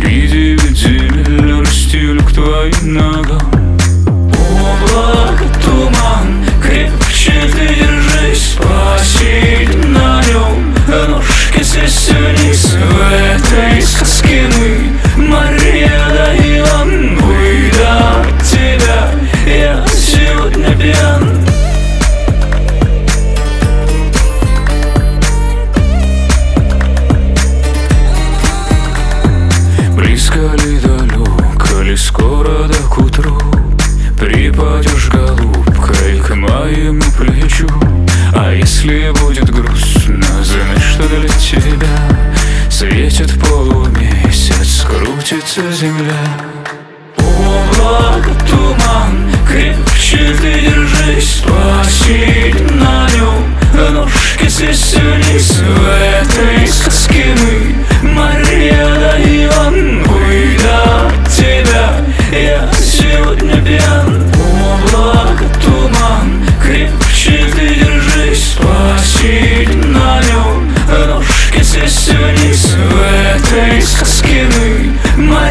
Среди земель расстелю к твоим ногам. Облако, туман, крепче ты держись, посидим на нем, ножки свесить вниз. В этой сказке мы, Мария да Иван, выйду от тебя, я сегодня пьян. Близко ли, далеко ли, скоро да к утру припадешь, голубкой, к моему плечу. А если будет грустно, знай, что для тебя светит полумесяц, крутится земля. Облако, туман, крепче ты держись, посидим на нем, ножки свесить вниз. В этой сказке мы, Мария да Иван, выйду от тебя, я сегодня пьян. Облако, туман, крепче ты держись, посидим на нем, ножки свесить вниз. В этой сказке мы,